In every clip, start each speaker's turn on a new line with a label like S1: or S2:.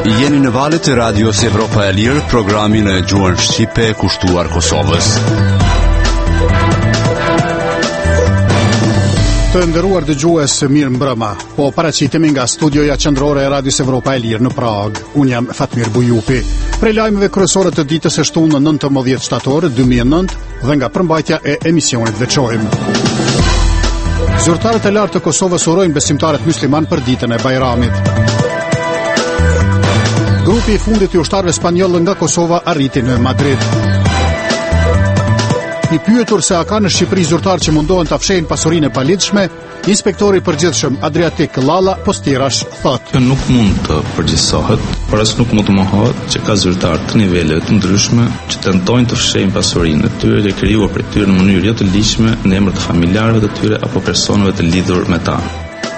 S1: Jeni në valët e radios Evropa e Lirë, programin e gjuhën shqipe kushtuar Kosovës.
S2: Të nderuar dëgjues, mirë mbrëma. Po paraqitemi nga studioja qendrore e radios Evropa e Lirë në Prag. Unë jam Fatmir Bujupi. Prej lajmeve kryesore të ditës së shtunë 19 shtator 2009 dhe nga përmbajtja e emisionit veçojmë. Zyrtarët e lartë të Kosovës urojnë besimtarët musliman për ditën e Bajramit. Grupi i fundit i ushtarëve spanjoll nga Kosova arriti në Madrid. I pyetur se a ka në Shqipëri zyrtar që mundohen ta fshehin pasurinë e palidshme, inspektori i përgjithshëm Adriatik Lalla Postirash thotë:
S3: Nuk mund të përgjithësohet, por as nuk mund të mohohet që ka zyrtar të niveleve të ndryshme që tentojnë të fshehin pasurinë e tyre dhe krijuar për tyre në mënyrë jo të ligjshme në emër të familjarëve të tyre apo personave të lidhur me ta.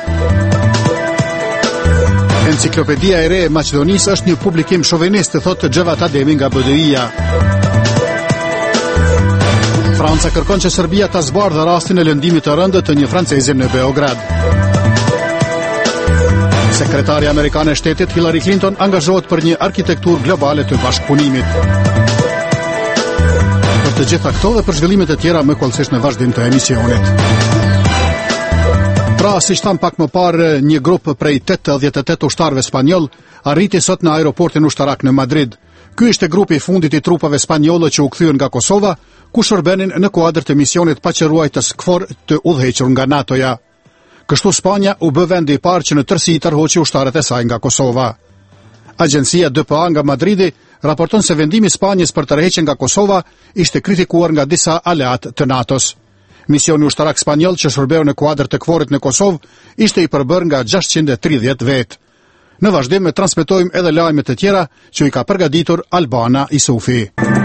S2: Enciklopedia e re e Maqedonisë është një publikim shovenist, thotë Xhevat Ademi nga BDI-ja. Franca kërkon që Serbia ta zbardhë rastin e lëndimit të rëndë të një franceze në Beograd. Sekretari amerikan e shtetit Hillary Clinton angazhohet për një arkitekturë globale të bashkëpunimit. Për të gjitha këto dhe për zhvillimet e tjera më kollësisht në vazhdim të emisionit. Pra, si tham pak më parë, një grup prej 88 ushtarëve spanjoll arriti sot në aeroportin ushtarak në Madrid. Ky ishte grupi i fundit i trupave spanjolle që u kthyen nga Kosova, ku shërbenin në kuadër të misionit paqëruajtës KFOR të udhëhequr nga NATO-ja. Kështu Spanja u bë vendi i parë që në tërësi tërhoqi ushtarët e saj nga Kosova. Agjencia DPA nga Madridi raporton se vendimi i Spanjës për tërheqjen nga Kosova ishte kritikuar nga disa aleat të NATO-s. Misioni ushtarak spanjoll që shërbeu në kuadër të KFOR-it në Kosovë ishte i përbërë nga 630 vetë. Në vazhdim transmetojmë edhe lajme të tjera që i ka përgatitur Albana Isufi.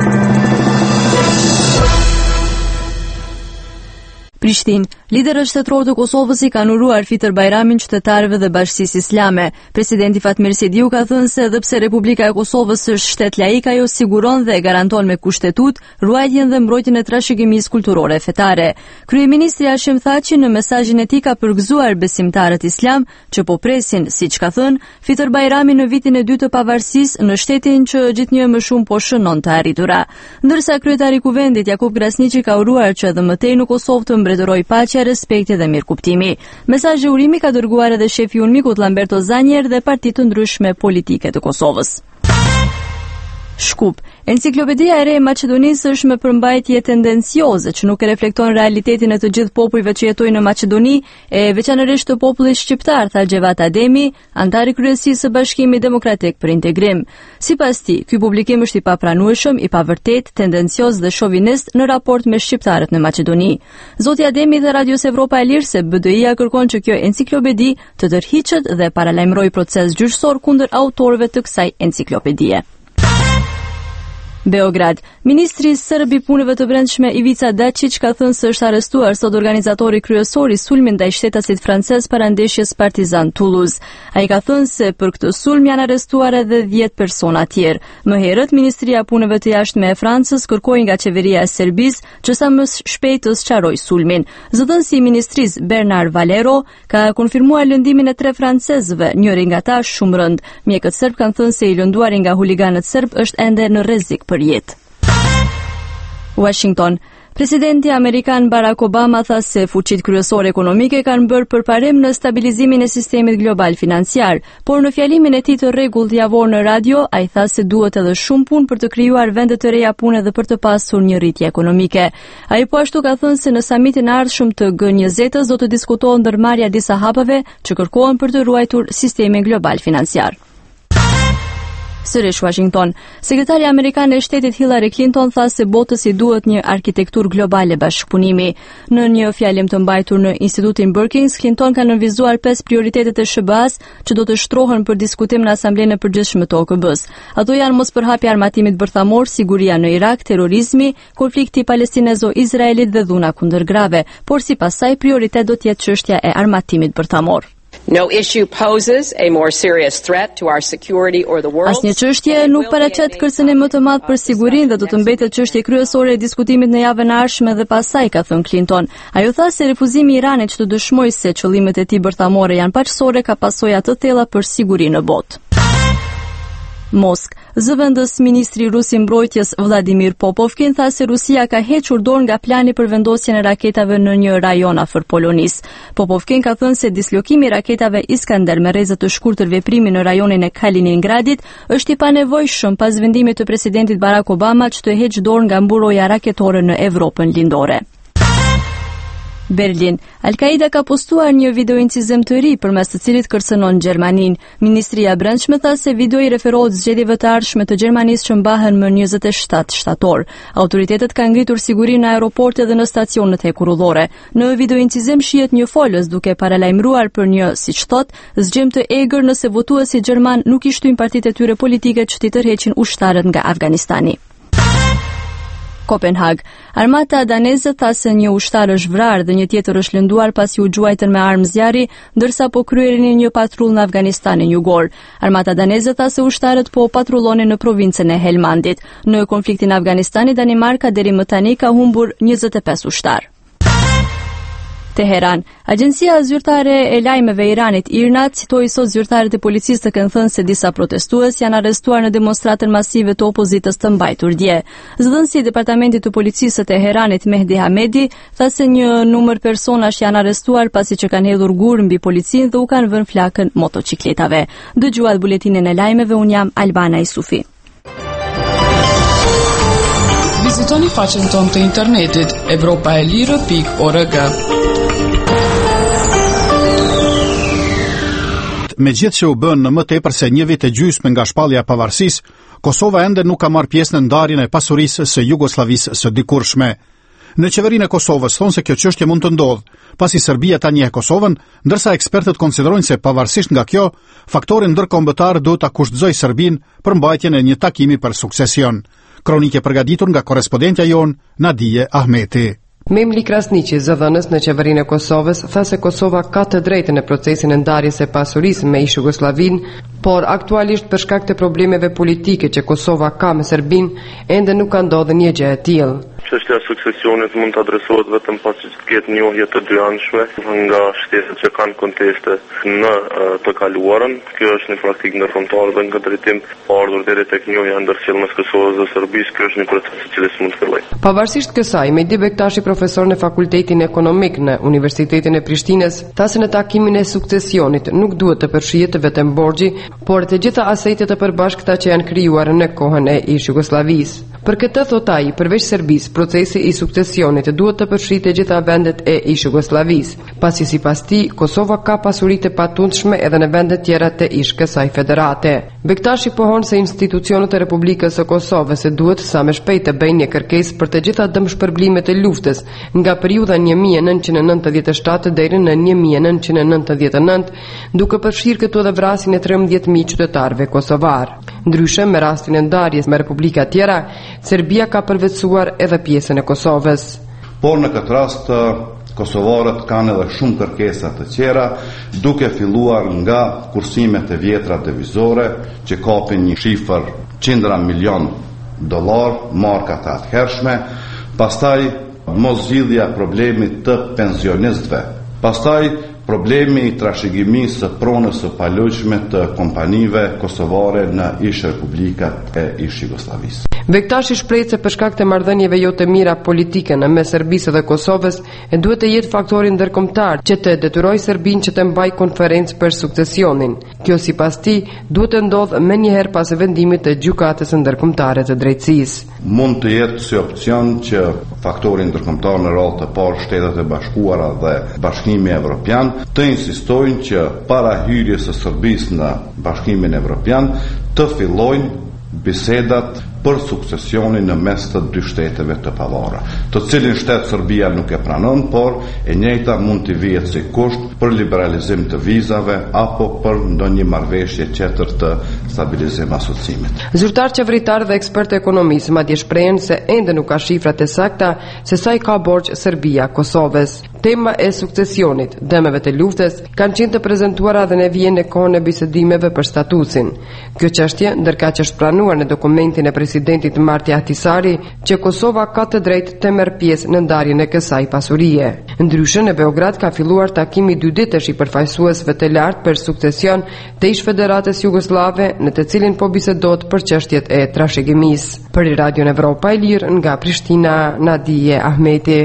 S4: Prishtinë. Liderët shtetëror të Kosovës i kanë uruar Fitër Bajramin qytetarëve dhe Bashkisë Islame. Presidenti Fatmir Sidiu ka thënë se edhe pse Republika e Kosovës është shtet laik, ajo siguron dhe garanton me kushtetut ruajtjen dhe mbrojtjen e trashëgimisë kulturore fetare. Kryeministri Hashim Thaçi në mesazhin e tij ka përgëzuar besimtarët islam që po presin, siç ka thënë, Fitër Bajramin në vitin e dytë të pavarësisë në shtetin që gjithnjë më shumë po shënon të arritura. Ndërsa kryetari i Kuvendit Jakub Krasniqi ka uruar që edhe më tej në Kosovë të mbretërojë paqja, respekti dhe mirëkuptimi. Mesazhi urimi ka dërguar edhe shefi i UNMIK-ut Lamberto Zanjer dhe partitë të ndryshme politike të Kosovës. Shkup. Enciklopedia e re e Maqedonisë është me përmbajtje tendencioze që nuk e reflekton realitetin e të gjithë popujve që jetojnë në Maqedoni, e veçanërisht të popullit shqiptar, tha Xhevat Ademi, antar i kryesisë së Bashkimit Demokratik për Integrim. Sipas tij, ky publikim është i papranueshëm, i pavërtet, tendencioz dhe shovinist në raport me shqiptarët në Maqedoni. Zoti Ademi dhe Radios Evropa e Lirë se BDI-ja kërkon që kjo enciklopedi të tërhiqet dhe paralajmëroi proces gjyqësor kundër autorëve të kësaj enciklopedie. Beograd. Ministri serb i punëve të brendshme Ivica Dačić ka thënë se është arrestuar sot organizatori kryesor i sulmit ndaj shtetasit francez para ndeshjes Partizan Toulouse. Ai ka thënë se për këtë sulm janë arrestuar edhe 10 persona tjerë. Më herët Ministria e Punëve të Jashtme e Francës kërkoi nga qeveria e Serbisë që sa më shpejt të sqarojë sulmin. Zëdhënësi i ministrisë Bernard Valero ka konfirmuar lëndimin e 3 francezëve, njëri nga ta shumë rënd. Mjekët serb kanë thënë se i lënduari nga huliganët serb është ende në rrezik për jetë. Washington. Presidenti amerikan Barack Obama tha se fuqitë kryesore ekonomike kanë bërë përparim në stabilizimin e sistemit global financiar, por në fjalimin e tij të rregullt javor në radio, ai tha se duhet edhe shumë punë për të krijuar vende të reja pune dhe për të pasur një rritje ekonomike. Ai po ashtu ka thënë se në samitin e ardhshëm të G20-s do të diskutohet ndërmarrja disa hapave që kërkohen për të ruajtur sistemin global financiar. Sërish Washington. Sekretari amerikan e shtetit Hillary Clinton tha se botës i duhet një arkitekturë globale bashkëpunimi. Në një fjalim të mbajtur në Institutin Brookings, Clinton ka nënvizuar 5 prioritetet e SBA-s që do të shtrohen për diskutim në Asamblenë e Përgjithshme të OKB-s. Ato janë mospërhapja e armatimit bërthamor, siguria në Irak, terrorizmi, konflikti palestinezo-izraelit dhe dhuna kundër grave, por sipas saj prioritet do të jetë çështja e armatimit bërthamor.
S5: No issue poses a more serious threat to our security or the world.
S4: Asnjë çështje nuk paraqet kërcënim më të madh për sigurinë dhe do të mbetet çështje kryesore e diskutimit në javën e ardhshme dhe pasaj, ka thënë Clinton. Ajo tha se refuzimi i Iranit që të dëshmojë se qëllimet e tij bërthamore janë paqësore ka pasoja të thella për sigurinë në botë. Moskë. Zëvendës ministri rus i mbrojtjes Vladimir Popovkin tha se Rusia ka hequr dorë nga plani për vendosjen e raketave në një rajon afër Polonisë. Popovkin ka thënë se dislokimi i raketave Iskander me rrezë të shkurtër veprimi në rajonin e Kaliningradit është i panevojshëm pas vendimit të presidentit Barack Obama që të heqë dorë nga mburoja raketore në Evropën lindore. Berlin. Al-Qaida ka postuar një video incizim të ri përmes të cilit kërcënon Gjermaninë. Ministria e Brendshme tha se video i referohet zgjedhjeve të ardhshme të Gjermanisë që mbahen më 27 shtator. Autoritetet kanë ngritur sigurinë në aeroporte dhe në stacionet hekurullore. Në video incizim shihet një folës duke paralajmëruar për një, siç thotë, zgjem të egër nëse votuesit gjerman nuk i shtyjnë partitë e tyre politike që t'i tërheqin ushtarët nga Afganistani. Kopenhag. Armata daneze tha se një ushtar është vrarë dhe një tjetër është lënduar pasi u gjuajtën me armë zjarri, ndërsa po kryenin një patrull në Afganistanin jugor. Armata daneze tha se ushtarët po patrullonin në provincën e Helmandit. Në konfliktin e Afganistanit, Danimarka deri më tani ka humbur 25 ushtar. Teheran. Agjencia zyrtare e lajmeve e Iranit, IRNA, citoi sot zyrtarët e policisë të kanë thënë se disa protestues janë arrestuar në demonstratën masive të opozitës të mbajtur dje. Zëdhënësi i Departamentit të Policisë së Teheranit, Mehdi Hamedi, tha se një numër personash janë arrestuar pasi që kanë hedhur gur mbi policinë dhe u kanë vënë flakën motocikletave. Dëgjuat buletinin e lajmeve, un jam Albana Isufi.
S6: Vizitoni faqen tonë të internetit evropaelire.org.
S2: Megjithëse që u bën në më tepër se një vit e gjysmë nga shpallja e pavarësisë, Kosova ende nuk ka marrë pjesë në ndarjen e pasurisë së Jugosllavisë së dikurshme. Në qeverinë e Kosovës thonë se kjo çështje mund të ndodhë, pasi Serbia tani e Kosovën, ndërsa ekspertët konsiderojnë se pavarësisht nga kjo, faktori ndërkombëtar duhet ta kushtëzojë Serbinë për mbajtjen e një takimi për suksesion. Kronike përgatitur nga korrespondentja jon Nadije Ahmeti.
S7: Memli Krasniqi, zëdhënës në qeverinë e Kosovës, tha se Kosova ka të drejtën në procesin e ndarjes së pasurisë me Jugosllavinë, por aktualisht për shkak të problemeve politike që Kosova ka me Serbinë, ende nuk ka ndodhur një gjë e tillë.
S8: Çështja e suksesionit mund të adresohet vetëm pasi të ketë njohje të dyanshme nga shtetet që kanë konteste në të kaluarën. Kjo është një praktikë ndërkombëtare dhe në këtë drejtim pa ardhur deri tek njohja ndërsjellë mes Kosovës dhe Serbisë. Kjo është një proces i cili mund të fillojë.
S7: Pavarësisht kësaj, Mehdi Bektashi, profesor në Fakultetin Ekonomik në Universitetin e Prishtinës, tha se në takimin e suksesionit nuk duhet të përfshihet vetëm borxhi, por të gjitha asetet e përbashkëta që janë krijuar në kohën e Jugosllavisë. Për këtë, thot ai, përveç Serbisë, procesi i suksesionit duhet të përfshijë të gjitha vendet e Jugosllavisë, pasi sipas tij Kosova ka pasuri të patundshme edhe në vende tjera të kësaj federate. Bektashi pohon se institucionet e Republikës së Kosovës duhet sa më shpejt të bëjnë një kërkesë për të gjitha dëmshpërblimet e luftës nga periudha 1997 deri në 1999, duke përfshirë këtu edhe vrasjen e 13.000 qytetarëve kosovar. Ndryshe, me rastin e ndarjes me republika tjera, Serbia ka përvetësuar edhe pjesën e Kosovës.
S9: Por në këtë rast, kosovarët kanë edhe shumë kërkesa të tjera, duke filluar nga kursimet e vjetra devizore, që kapin një shifër qindra milion dollar, marka të atëhershme, pastaj mos zgjidhja problemit të pensionistëve, pastaj problemi i trashëgimisë së pronës së palojshme të kompanive kosovare në republikat e Jugosllavisë.
S7: Bektashi shpreh se për shkak të marrëdhënieve jo të mira politike në mes Serbisë dhe Kosovës, duhet të jetë faktori ndërkombëtar që të detyrojë Serbinë që të mbajë konferencë për suksesionin. Kjo sipas tij duhet të ndodhë menjëherë pas vendimit të Gjykatës ndërkombëtare të drejtësisë.
S9: Mund të jetë si opcion që faktori ndërkombëtar në rol të parë Shtetet e Bashkuara dhe Bashkimi Evropian të insistojnë që para hyrjes së Serbisë në Bashkimin Evropian të fillojnë bisedat për suksesionin në mes të dy shteteve të pavara, të cilin shtet Serbia nuk e pranon, por e njëjta mund të vihet si kusht për liberalizim të vizave apo për ndonjë marrëveshje tjetër të stabilizim asociimit.
S7: Zyrtar qeveritar dhe ekspert ekonomisë madje shprehen se ende nuk ka shifrat e sakta se sa i ka borxh Serbia Kosovës. Tema e sukcesionit, dëmeve të luftës, kanë qenë të prezantuara dhe në vijën e kohën e bisedimeve për statusin. Kjo çështje, ndërkaq është pranuar në dokumentin e presidentit Marti Ahtisaari, që Kosova ka të drejtë të merr pjesë në ndarjen e kësaj pasurie. Ndryshe, në Beograd ka filluar takimi 2 ditësh i përfaqësuesve të lartë për sukcesion të ish Federatës Jugosllave, në të cilin po bisedohet për çështjet e trashëgimisë. Për Radion Evropa e Lirë nga Prishtina, Nadije Ahmeti.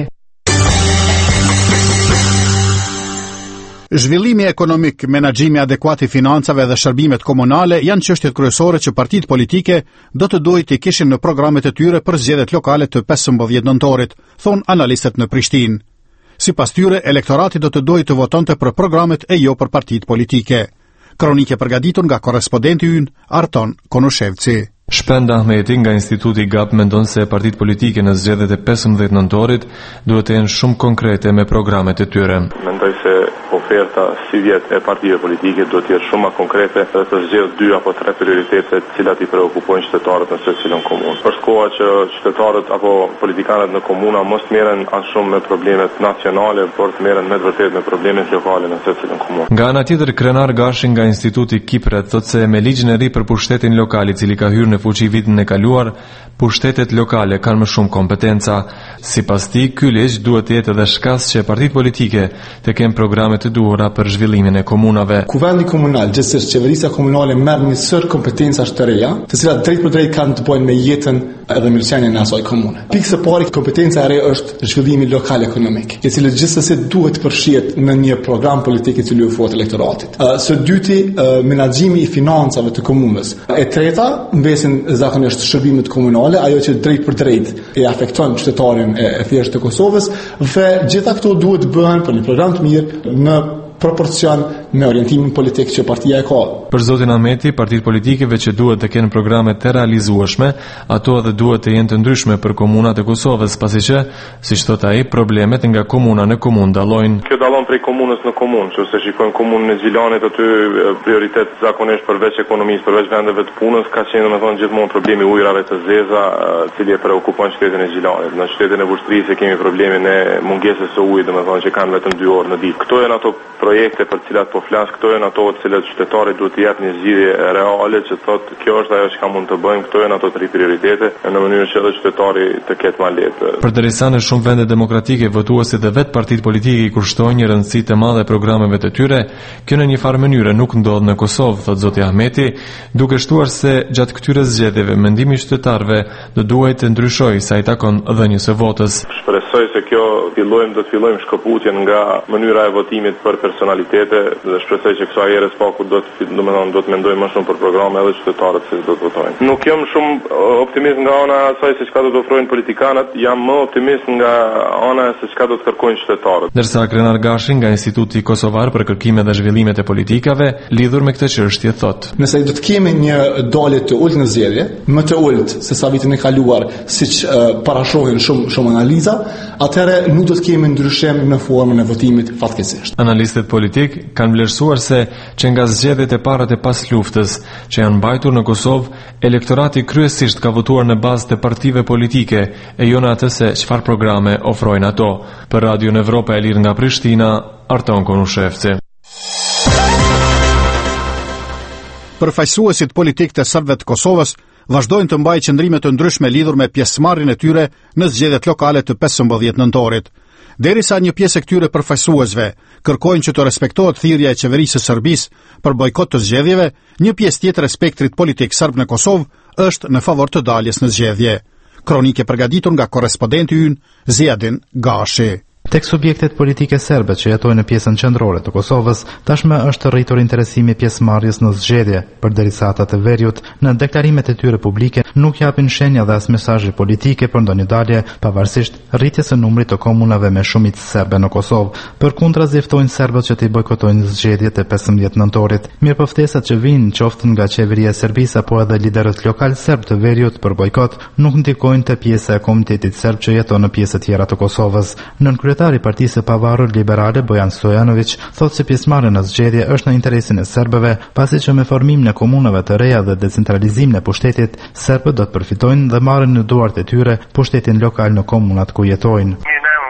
S2: Zhvillimi ekonomik, menaxhimi adekuat i financave dhe shërbimet komunale janë çështjet kryesore që partitë politike do të duhet të kishin në programet e tyre për zgjedhjet lokale të 15 nëntorit, thon analistët në Prishtinë. Sipas tyre, elektorati do të duhet të votonte për programet e jo për partitë politike. Kronikë e përgatitur nga korrespondenti ynë Arton Konushevci.
S10: Shpend Ahmeti nga Instituti GAP mendon se partitë politike në zgjedhjet e 15 nëntorit duhet të jenë shumë konkrete me programet e tyre.
S8: Mendoj se oferta si vjet e partive politike duhet të jetë shumë më konkrete dhe të zgjedhë 2 apo 3 prioritete të cilat i preokupojnë qytetarët në secilën komunë. Për shkoa që qytetarët apo politikanët në komuna mos merren as shumë me problemet nacionale, por të merren me vërtet me problemet lokale në secilën komunë.
S10: Nga ana tjetër, Krenar Gashi nga Instituti Kipret thotë se me ligjin e ri për pushtetin lokal i cili ka hyrë në fuqi vitin e kaluar, pushtetet lokale kanë më shumë kompetenca. Sipas tij, ky ligj duhet të jetë edhe shkas që partitë politike të kenë programe të duhura për zhvillimin e komunave.
S11: Kuvendi komunal, gjithsesi qeverisja komunale merr një sër kompetencash të reja, të cilat drejt për drejt kanë të bëjnë me jetën edhe mirëqenien e asaj komune. Pikë së pari, kompetenca e re është zhvillimi lokal ekonomik, i cili gjithsesi duhet të përfshihet në një program politik i cili u ofrohet elektoratit. Së dyti, menaxhimi i financave të komunës. E treta, mbesin zakonisht shërbimet komunale, ajo që drejt për drejt e afekton qytetarin e thjeshtë të Kosovës, dhe gjitha këto duhet të bëhen për një program të mirë në proporcion me orientimin politik që partia e ka.
S10: Për zotin Ahmeti, partitë politikeve që duhet të kenë programe të realizueshme, ato edhe duhet të jenë të ndryshme për komunat e Kosovës, pasi që, siç thot ai, problemet nga komuna në komunë dallojnë.
S8: Kjo dallon prej komunës në komunë, që se shikojmë komunën e Gjilanit, aty prioritet zakonisht përveç ekonomisë, përveç vendeve të punës, ka qenë domethënë gjithmonë problemi ujrave të zeza, cili e preokupon qytetin e Gjilanit. Në qytetin e Vushtrisë kemi problemin e mungesës së ujit, domethënë që kanë vetëm 2 orë në ditë. Këto janë ato projekte për cilat po flas, këto janë ato të cilat qytetarit duhet të japë një zgjidhje reale që thotë kjo është ajo që mund të bëjmë, këto janë ato 3 prioritete në mënyrë që edhe qytetari të ketë më lehtë.
S10: Përderisa në shumë vende demokratike votuesit dhe vetë partitë politike i kushtojnë një rëndësi të madhe programeve të tyre, kjo në një farë mënyrë nuk ndodh në Kosovë, thotë zoti Ahmeti, duke shtuar se gjatë këtyre zgjedhjeve mendimi i qytetarëve do duhet të ndryshojë sa i takon dhënies së votës.
S8: Shpresoj se kjo do të fillojmë shkëputjen nga mënyra e votimit për personalitete dhe shpresoj që kësaj herë spaku do të mendojmë më shumë për programe edhe qytetarët se do të votojnë. Nuk jam shumë optimist nga ana e asaj se çka do të ofrojnë politikanët, jam më optimist nga ana se çka do të kërkojnë qytetarët.
S10: Ndërsa Krenar Gashi nga Instituti Kosovar për kërkimet dhe zhvillimet e politikave lidhur me këtë çështje thotë:
S11: Nëse do të kemi një dalje të ulët në zgjedhje, më të ulët se sa vitin e kaluar, siç parashohin shumë analiza, atëherë nuk do të kemi ndryshim në formën e votimit fatkeqësisht.
S10: Analistët politik kanë vlerësuar se që nga zgjedhjet e para të pas luftës që janë mbajtur në Kosovë, elektorati kryesisht ka votuar në bazë të partive politike e jo në atë se çfarë programe ofrojnë ato. Për Radion Evropa e Lirë nga Prishtina, Arton Konushevci.
S2: Përfaqësuesit politik të serbëve të Kosovës vazhdojnë të mbajnë qëndrime të ndryshme lidhur me pjesëmarrjen e tyre në zgjedhjet lokale të 15 nëntorit. Derisa një pjesë e këtyre përfaqësuesve kërkojnë që të respektohet thirrja e qeverisë së Serbisë për bojkot të zgjedhjeve, një pjesë tjetër e spektrit politik serb në Kosovë është në favor të daljes në zgjedhje. Kronikë e përgatitur nga korrespondenti ynë Ziadin Gashi.
S12: Tek subjektet politike serbe që jetojnë në pjesën qendrore të Kosovës, tashmë është rritur interesimi pjesëmarrjes në zgjedhje, përderisa ata të veriut në deklarimet e tyre publike nuk japin shenja dhe as mesazhe politike për ndonjë dalje, pavarësisht rritjes së numrit të komunave me shumicë serbe në Kosovë. Përkundrazi ftojnë serbët që të bojkotojnë zgjedhjet e 15 nëntorit. Mirëpoftesat që vijnë qoftë nga qeveria e Serbisë apo edhe liderët lokal serb të veriut për bojkot nuk ndikojnë te pjesa e komunitetit serb që jeton në pjesë të tjera të Kosovës. Kryetari i Partisë së Pavarur Liberale Bojan Stojanović thotë se pjesëmarrja në zgjedhje është në interesin e serbëve, pasi që me formimin e komunave të reja dhe decentralizimin e pushtetit, serbët do të përfitojnë dhe marrin në duart e tyre pushtetin lokal në komunat ku jetojnë.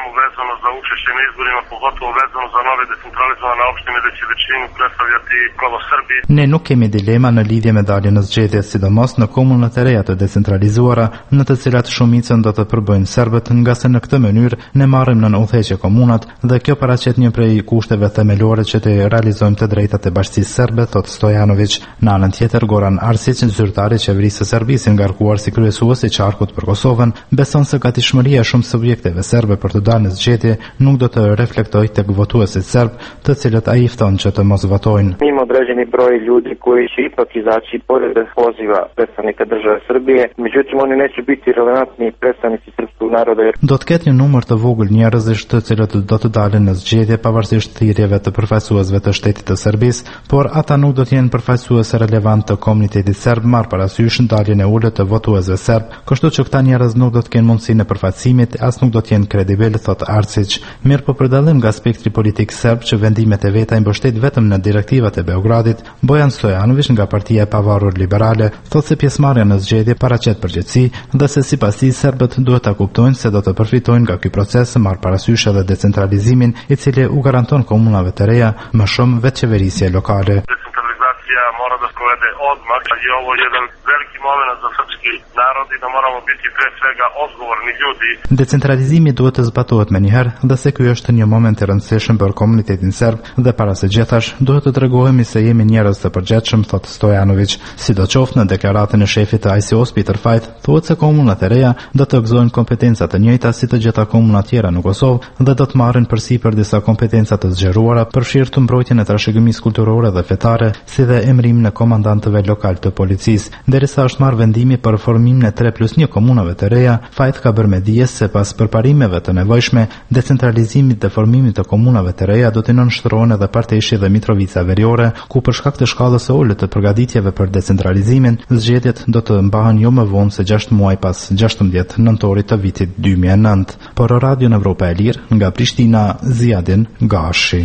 S8: samo vezano za učešće na izborima, pogotovo vezano za nove decentralizovane opštine gde će većinu predstavljati upravo Srbi.
S12: Ne nuk kemi dilema në lidhje me daljen në zgjedhje, sidomos në komunat e reja të decentralizuara, në të cilat shumicën do të përbëjnë serbët, nga se në këtë mënyrë ne marrim në udhëheqje komunat dhe kjo paraqet një prej kushteve themelore që të realizojmë të drejtat e bashkisë serbe, thot Stojanović. Në anën tjetër, Goran Arsić, zyrtari i qeverisë së Serbisë i ngarkuar si kryesues i qarkut për Kosovën, beson se gatishmëria e shumë subjekteve serbe për të dalë në zgjedhje nuk do të reflektojë tek votuesit serb, të cilët ai fton që të mos votojnë.
S13: Ima određeni broj ljudi koji će ipak izaći pored poziva predstavnika države Srbije, međutim oni neće biti relevantni predstavnici srpskog naroda.
S12: Do të ketë një numër të vogël njerëzish të cilët do të dalin në zgjedhje pavarësisht thirrjeve të përfaqësuesve të shtetit të Serbisë, por ata nuk do të jenë përfaqësues relevant të komunitetit serb, marr parasysh daljen e ulët të votuesve serb, kështu që këta njerëz nuk do të kenë mundësinë e përfaqësimit, as nuk do të jenë kredibil, thot Arsić. Mirë po për dallim nga spektri politik serb që vendimet e veta i mbështet vetëm në direktivat e Beogradit, Bojan Stojanović nga Partia e Pavarur Liberale thot se pjesëmarrja në zgjedhje paraqet përgjegjësi dhe se sipas tij serbët duhet ta kuptojnë se do të përfitojnë nga ky proces, marr parasysh edhe decentralizimin i cili u garanton komunave të reja më shumë vetëqeverisje lokale.
S8: Decentralizacija mora da sprovede odmah i ovo je jedan veliki moment za srpski narod i da moramo biti pre svega odgovorni ljudi.
S12: Decentralizimi duhet të zbatohet menjëherë dhe se ky është një moment i rëndësishëm për komunitetin serb dhe para së gjithash duhet të tregojmë se jemi njerëz të përgjithshëm, thot Stojanović. Sidoqoftë në deklaratën e shefit të ICO-s Peter Fajt thuhet se komunat e reja do të gëzojnë kompetenca të njëjta si të gjitha komunat tjera në Kosovë dhe do të marrin përsipër disa kompetenca të zgjeruara, përfshirë mbrojtjen e trashëgimisë kulturore dhe fetare, si dhe emrimin e komandantëve lokal të policisë. Derisa është marrë vendimi për formimin e 3+1 komunave të reja, Fajt ka bërë me dijes se pas përparimeve të nevojshme, decentralizimit dhe formimit të komunave të reja do të nënshtrohen edhe Parteshi dhe Mitrovica Veriore, ku për shkak të shkallës së ulët të përgatitjeve për decentralizimin, zgjedhjet do të mbahen jo më vonë se 6 muaj pas 16 nëntorit të vitit 2009. Por Radio Evropa e Lirë nga Prishtina, Ziadin Gashi.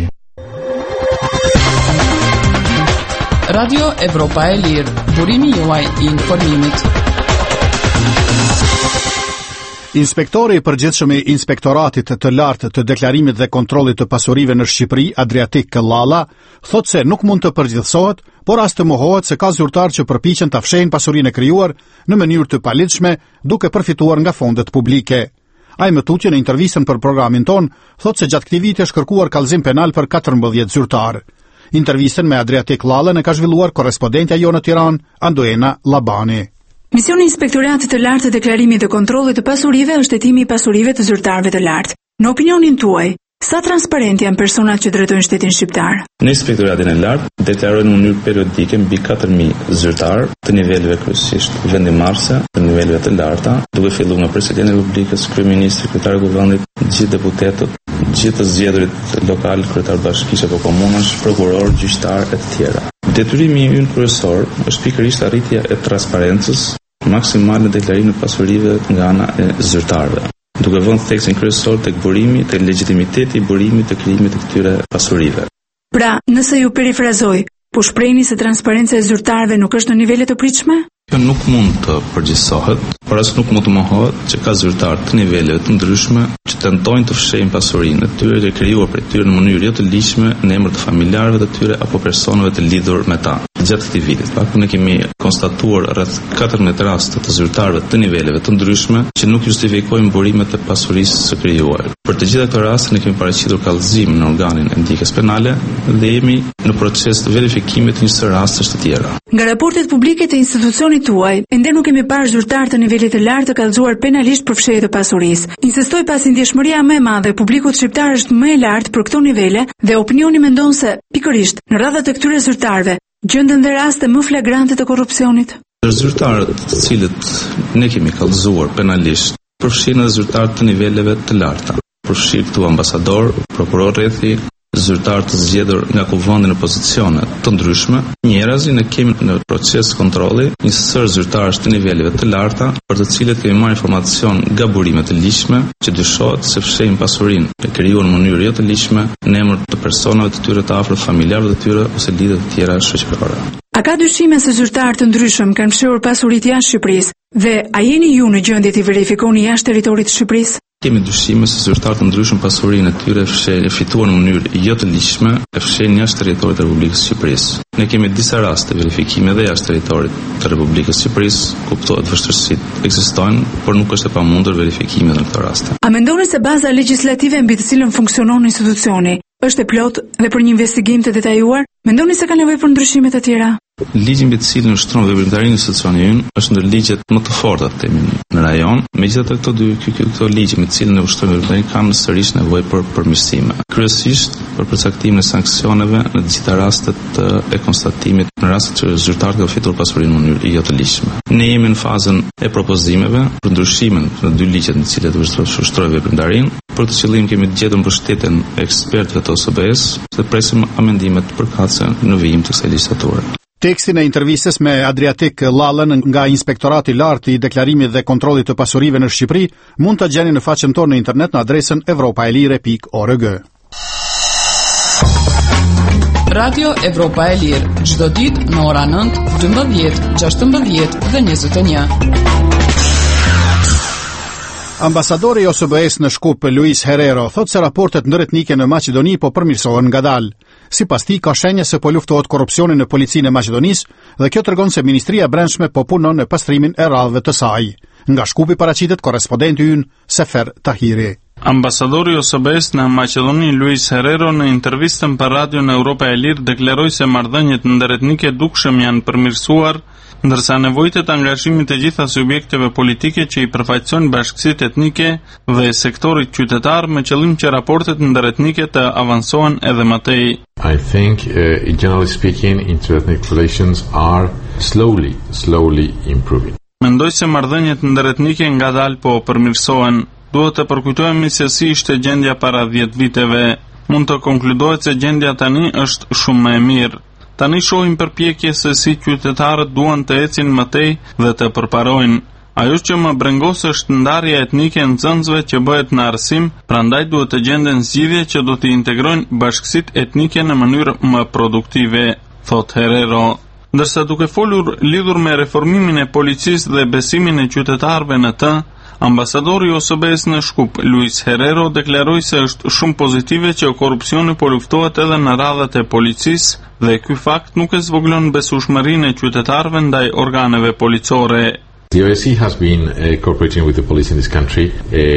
S6: Radio Evropa e Lirë, burimi juaj i informimit.
S2: Inspektori i përgjithshëm i Inspektoratit të Lartë të Deklarimit dhe Kontrollit të Pasurive në Shqipëri, Adriatik Këllalla, thot se nuk mund të përgjithësohet, por as të mohohet se ka zyrtar që përpiqen ta fshehin pasurinë e krijuar në mënyrë të paligjshme, duke përfituar nga fondet publike. Ai më tutje në intervistën për programin ton, thot se gjatë këtij viti është kërkuar kallëzim penal për 14 zyrtar. Intervistën me Adriatik Këllallën e ka zhvilluar korrespondentja jonë në Tiranë, Andoena Labani.
S14: Misioni i Inspektoratit të Lartë të Deklarimit dhe Kontrollit të Pasurive është hetimi i pasurive të zyrtarëve të lartë. Në opinionin tuaj, sa transparent janë personat që drejtojnë shtetin shqiptar?
S3: Në Inspektoratin e Lartë deklarojnë në mënyrë periodike mbi 4000 zyrtar të niveleve kryesisht vendimarrëse, të niveleve të larta, duke filluar nga Presidenti i Republikës, Kryeministri, Kryetari i Kuvendit, gjithë deputetët, gjithë të zgjedhurit lokal, kryetar bashkisë apo komunash, prokuror, gjyqtar e të tjera. Detyrimi ynë kryesor është pikërisht arritja e transparencës maksimale në deklarimin e pasurive nga ana e zyrtarëve, duke vënë theksin kryesor tek burimi, tek legitimiteti i burimit të krijimit të këtyre pasurive.
S14: Pra, nëse ju perifrazoj, po shprehni se transparenca e zyrtarëve nuk është në nivele të pritshme?
S3: Kjo nuk mund të përgjithësohet, por as nuk mund të mohohet që ka zyrtar të niveleve të ndryshme që tentojnë të fshehin pasurinë e tyre të krijuar prej tyre në mënyrë jo të ligjshme në emër të familjarëve të tyre apo personave të lidhur me ta. Gjatë këtij viti, ne kemi konstatuar rreth 14 raste të zyrtarëve të niveleve të ndryshme që nuk justifikojnë burimet e pasurisë së krijuar. Për të gjitha këto raste ne kemi paraqitur kallëzim në organin e ndjekjes penale dhe jemi në proces të verifikimit të një sër rastesh të tjera.
S14: Nga raportet publike të institucionit tuaj, ende nuk kemi parë zyrtar të nivelit të lartë të kallëzuar penalisht për fshehje të pasurisë. Insistoj pasi ndjeshmëria më e madhe e publikut shqiptar është më e lartë për këto nivele dhe opinioni mendon se pikërisht në radhat e këtyre zyrtarëve gjenden dhe raste më flagrante të korrupsionit.
S3: Zyrtarët të cilët ne kemi kallëzuar penalisht përfshin edhe zyrtarë të niveleve të larta. Përfshir këtu ambasador, prokuror rrethi, zyrtar të zgjedhur nga kuvendi në pozicione të ndryshme. Njerëzi ne kemi në proces kontrolli një sër zyrtarësh të niveleve të larta, për të cilët kemi marrë informacion nga burime të ligjshme që dyshohet se fshehin pasurinë e krijuar në mënyrë jo të ligjshme në emër të personave të tyre të afërt, familjarëve të tyre ose lidhje të tjera shoqërore.
S14: A ka dyshime se zyrtarë të ndryshëm kanë fshehur pasuritë jashtë Shqipërisë Dhe a jeni ju në gjendje të verifikoni jashtë territorit të Shqipërisë?
S3: Kemi dyshime se zyrtarët ndryshëm pasurinë e tyre e fituar në mënyrë jo të ligjshme e fshehin jashtë territorit të Republikës së Shqipërisë. Ne kemi disa raste verifikime dhe jashtë territorit të Republikës së Shqipërisë, kuptohet vështirësitë ekzistojnë, por nuk është e pamundur verifikime në këto raste.
S14: A mendoni se baza legjislative mbi të cilën funksionon institucioni është e plot dhe për një investigim të detajuar? Mendoni se ka nevojë për ndryshime të tjera?
S3: Ligji mbi të cilin ushtron veprimtarinë e institucionit ynë është ndër ligjet më të forta të themi në rajon. Megjithatë këto ligje me të cilin ne ushtrojmë veprimtarinë kanë sërish nevojë për përmirësime. Kryesisht për përcaktimin e sanksioneve në të gjitha rastet e konstatimit në rastet që zyrtarët kanë fituar pasurinë në mënyrë jo të ligjshme. Ne jemi në fazën e propozimeve për ndryshimin në dy ligjet në të cilat ushtrojmë veprimtarinë. Për të qëllim kemi gjetur mbështetjen e ekspertëve të OSBE-s dhe presim amendimet përkatëse në vijim të kësaj legjislature.
S2: Tekstin e intervistës me Adriatik Lallën nga Inspektorati i Lartë i Deklarimit dhe Kontrollit të Pasurive në Shqipëri mund ta gjeni në faqen tonë në internet në adresën europaelire.org.
S6: Radio Evropa e Lirë, çdo ditë në ora 9, 12, 16 dhe 21.
S2: Ambasadori i OSBE-s në Shkup, Luis Herrero, thot se raportet ndëretnike në Maqedoni po përmirësohen ngadalë. Sipas tij ka shenja se po luftohet korrupsioni në policinë e Maqedonisë dhe kjo tregon se Ministria e Brendshme po punon në pastrimin e radhëve të saj. Nga Shkupi paraqitet korrespondenti ynë Sefer Tahiri.
S15: Ambasadori i OSBE-s në Maqedoni Luis Herrero në intervistën për Radion Europa e Lirë deklaroi se marrëdhëniet ndërretnike dukshëm janë përmirësuar, ndërsa nevojët e angazhimit të gjitha subjekteve politike që i përfaqësojnë bashkësitë etnike dhe sektorit qytetar me qëllim që raportet ndërretnike të avansohen edhe më tej.
S16: I think, generally speaking, interethnic relations are slowly improving.
S15: Mendoj se marrëdhëniet ndërretnike ngadalë po përmirësohen. Duhet të përkujtohemi se si ishte gjendja para 10 viteve. Mund të konkludohet se gjendja tani është shumë më e mirë. Tani shohim përpjekje se si qytetarët duan të ecin më tej dhe të përparojnë. Ajo që më brengos është ndarja etnike në nxënësve që bëhet në arsim, prandaj duhet të gjenden zgjidhje që do të integrojnë bashkësitë etnike në mënyrë më produktive, thot Herrero. Ndërsa duke folur lidhur me reformimin e policisë dhe besimin e qytetarëve në të, ambasadori i OSBE-s në Shkup, Luis Herrero, deklaroi se është shumë pozitive që korrupsioni po luftohet edhe në radhat e policisë dhe ky fakt nuk e zvoglon besueshmërinë e qytetarëve ndaj organeve policore.
S16: The OSCE has been cooperating with the police in this country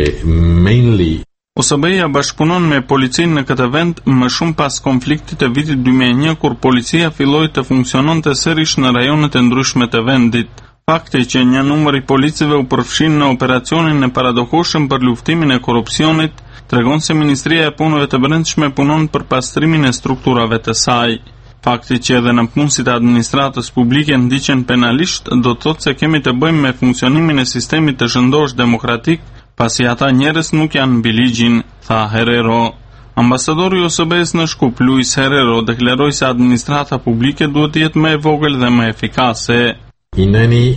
S16: mainly.
S15: OSBE-ja bashkëpunon me policinë në këtë vend më shumë pas konfliktit të vitit 2001 kur policia filloi të funksiononte sërish në rajonet e ndryshme të vendit. Fakti që një numër i policëve u përfshin në operacionin e paradokueshëm për luftimin e korrupsionit tregon se Ministria e Punëve të Brendshme punon për pastrimin e strukturave të saj. Fakti që edhe në punësit e administratës publike ndiqen penalisht do të thotë se kemi të bëjmë me funksionimin e sistemit të shëndosh demokratik, pasi ata njerëz nuk janë mbi ligjin, tha Herrero. Ambasadori i OSBE-s në Shkup, Luis Herrero, deklaroi se administrata publike duhet të jetë më e vogël dhe më efikase.
S16: In any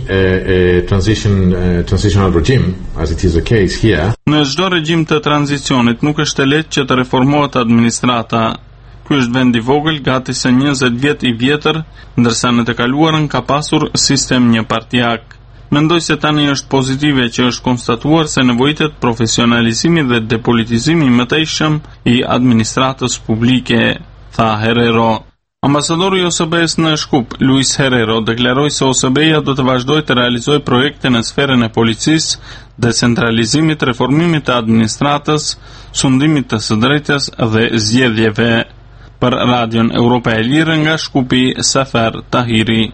S16: transitional regime, as it is the case here,
S15: në çdo regjim të tranzicionit nuk është e lehtë që të reformohet administrata. Ky është vend i vogël, gati se 20 vjet i vjetër, ndërsa në të kaluarën ka pasur sistem njëpartiak. Mendoj se tani është pozitive që është konstatuar se nevojitet profesionalizimi dhe depolitizimi më tejshëm i administratës publike, tha Herrero. Ambasadori i OSBE-s në Shkup, Luis Herrero, deklaroi se OSBE-ja do të vazhdojë të realizojë projekte në sferën e policisë, decentralizimit, reformimit të administratës, sundimit të së drejtës dhe zgjedhjeve. Për Radion Europa e Lirë nga Shkupi, Sefer Tahiri.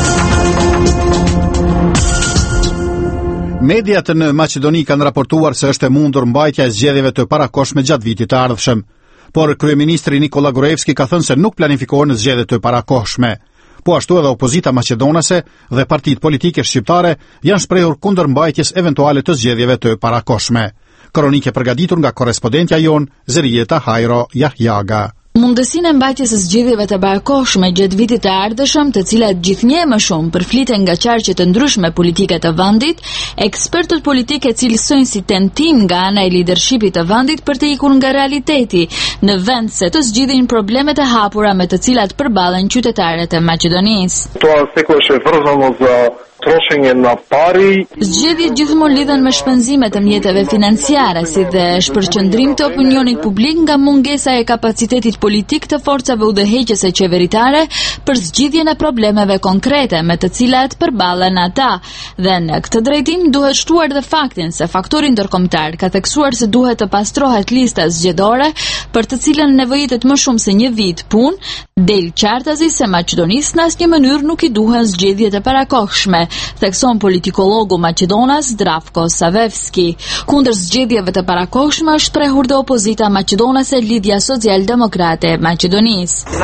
S2: Mediat në Maqedoni kanë raportuar se është e mundur mbajtja e zgjedhjeve të parakohshme gjatë vitit të ardhshëm. Por kryeministri Nikola Gruevski ka thënë se nuk planifikohen zgjedhje të parakohshme. Po ashtu edhe opozita maqedonase dhe partitë politike shqiptare janë shprehur kundër mbajtjes eventuale të zgjedhjeve të parakohshme. Kronikë përgatitur nga korrespondentja jon Zerieta Hajro Jahjaga.
S17: Mundësinë e mbajtjes së zgjedhjeve të parakohshme gjatë vitit të ardhshëm, të cilat gjithnjë më shumë përfliten nga qarqe të ndryshme politike të vendit, ekspertët politikë cilësojnë si tentim nga ana e lidershipit të vendit për të ikur nga realiteti, në vend se të zgjidhin problemet e hapura me të cilat përballen qytetarët e Maqedonisë.
S18: trošenje na pari.
S17: Zgjedhjet gjithmonë lidhen me shpenzimet e mjeteve financiare, si dhe shpërqendrim të opinionit publik nga mungesa e kapacitetit politik të forcave udhëheqëse qeveritare për zgjidhjen e problemeve konkrete me të cilat përballen ata. Dhe në këtë drejtim duhet shtuar dhe faktin se faktori ndërkombëtar ka theksuar se duhet të pastrohet lista zgjedhore për të cilën nevojitet më shumë se një vit punë, del qartazi se Maqedonisë në asnjë mënyrë nuk i duhen zgjedhjet e parakohshme, thekson politikologu maqedonas Zdravko Savevski. Kundër zgjedhjeve të parakohshme është shprehur dhe opozita maqedonase Lidhja Social-Demokrate e Maqedonisë.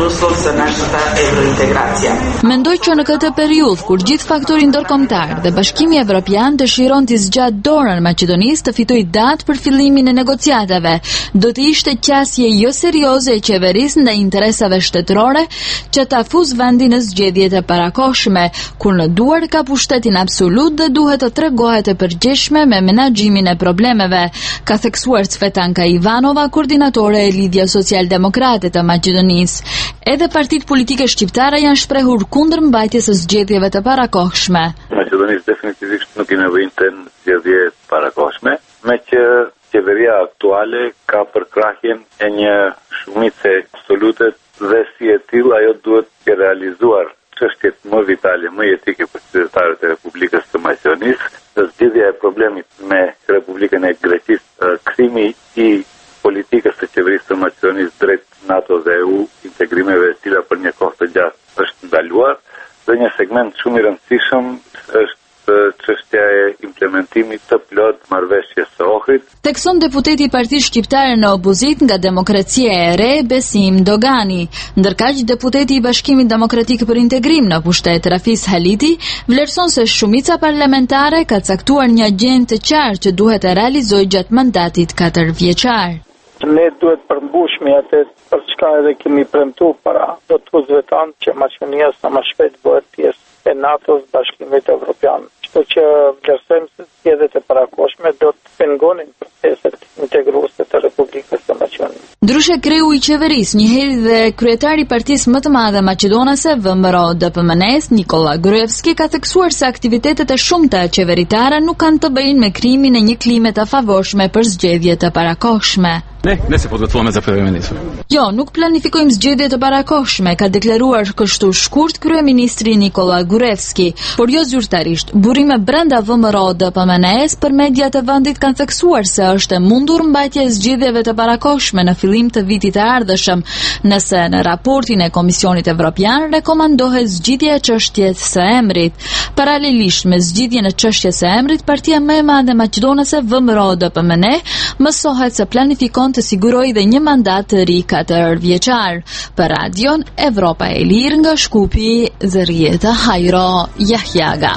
S17: Mendoj që në këtë periudhë kur gjithë faktori ndërkombëtar dhe Bashkimi Evropian dëshiron të zgjat dorën Maqedonisë të fitojë datë për fillimin e negociatave, do të ishte qasje jo serioze e qeverisë ndaj interesave shtetërore që ta fuz vendin në zgjedhjet e parakohshme, kur në duar ka pushtetin absolut dhe duhet të tregohet e përgjegjshme me menaxhimin e problemeve, ka theksuar Cvetanka Ivanova, koordinatore e Lidhja Social-Demokrate të Maqedonisë. Edhe partitë politike shqiptare janë shprehur kundër mbajtjes së zgjedhjeve të parakohshme.
S19: Maqedonisë definitivisht nuk i nevojinte në zgjedhje parakohshme, me që qeveria aktuale ka përkrahjen e një shumice absolute dhe si e tillë ajo duhet të realizuar çështjet më vitale, më jetike për qytetarët e Republikës së Maqedonisë. Zgjidhja e problemit me Republikën e Greqisë, kthimi i politikës së qeverisë së Maqedonisë drejt NATO dhe EU, integrimeve të cilat për një kohë të gjatë është ndaluar, dhe një segment shumë i rëndësishëm është çështja e implementimit të plot marrëveshjes së Ohrit.
S17: Thekson deputeti i Partisë Shqiptare në opozit nga Demokracia e Re, Besim Dogani. Ndërkaq deputeti i Bashkimit Demokratik për Integrim në pushtet, Rafis Haliti, vlerëson se shumica parlamentare ka caktuar një agjendë të qartë që duhet të realizojë gjatë mandatit 4 vjeçar.
S18: Ne duhet përmbushmi atë për çka edhe kemi premtuar para votuesve tanë që Maqedonia sa më shpejt bëhet pjesë e NATO-s, Bashkimit Evropian. Kështu që vlerësojmë se zgjedhjet e parakohshme do të pengonin proceset integruese të Republikës së Maqedonisë.
S17: Ndryshe kreu i qeverisë, njëherë dhe kryetari i partisë më të madhe maqedonase VMRO-DPMNE-s, Nikola Gruevski, ka theksuar se aktivitetet e shumta qeveritare nuk kanë të bëjnë me krijimin e një klime të favorshme për zgjedhje të parakohshme.
S20: Ne se podgotowamy za kryeministrem.
S17: Jo, nuk planifikojmë zgjedhje të parakohshme, ka deklaruar kështu shkurt kryeministri Nikola Gruevski, por jo zyrtarisht. Burime brenda VMRO-DPMNE-s për mediat e vendit kanë theksuar se është e mundur mbajtja e zgjedhjeve të parakohshme në fillim të vitit të ardhshëm, nëse në raportin e Komisionit Evropian rekomandohet zgjidhja e çështjes së emrit. Paralelisht me zgjidhjen e çështjes së emrit, partia më e madhe maqedonase VMRO-DPMNE mësohet se planifikon të sigurojë dhe një mandat të ri 4 vjeçar. Për radion Evropa e Lirë nga Shkupi, Zërieta Hajro Jahjaga.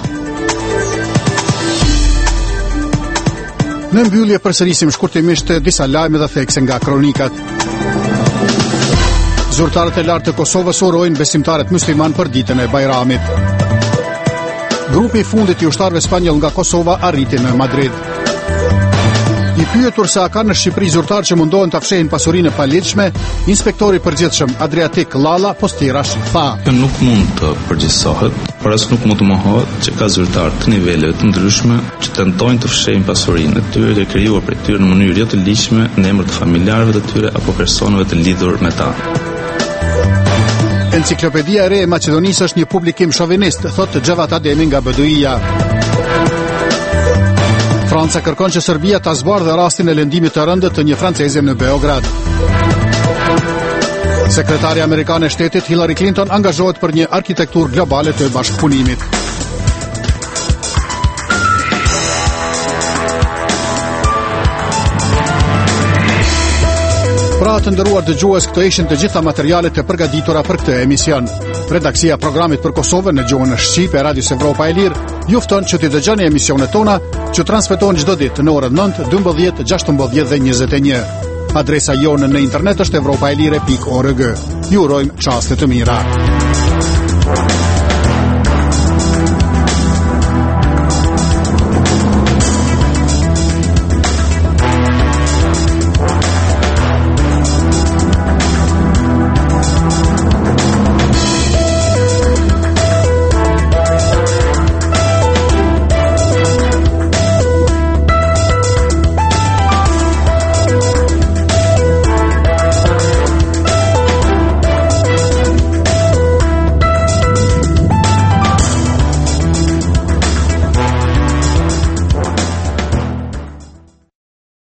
S2: Në mbyllje përsërisim shkurtimisht disa lajme dhe thekse nga kronikat. Zyrtarët e lartë të Kosovës urojnë besimtarët musliman për ditën e Bajramit. Grupi i fundit i ushtarëve spanjoll nga Kosova arriti në Madrid. I pyetur se a ka në Shqipëri zyrtarë që mundohen të fshehin pasurinë e paligjshme, inspektori përgjithshëm Adriatik Lalla Postirash tha:
S3: Nuk mund të përgjithësohet, por as nuk mund të mohohet që ka zyrtarë të niveleve të ndryshme që tentojnë të fshehin pasurinë e tyre të krijuar prej tyre në mënyrë jo të ligjshme në emër të familjarëve të tyre apo personave të lidhur me ta.
S2: Enciklopedia e re e Maqedonisë është një publikim shovinist, thotë Xhavat Ademi nga BDI-ja. Franca kërkon që Serbia ta zbardhë rastin e lëndimit të rëndë të një franceze në Beograd. Sekretari amerikan e shtetit Hillary Clinton angazhohet për një arkitekturë globale të bashkëpunimit. Pra të nderuar dëgjues, këto ishin të gjitha materialet e përgatitura për këtë emision. Redaksia programit për Kosovën në gjuhën shqipe e Radios Evropa e Lirë ju fton që të dëgjoni emisionet tona që transmetohen çdo ditë në orën 9, 12, 16 dhe 21. Adresa jonë në internet është europaelire.org. Ju urojmë çaste të mira.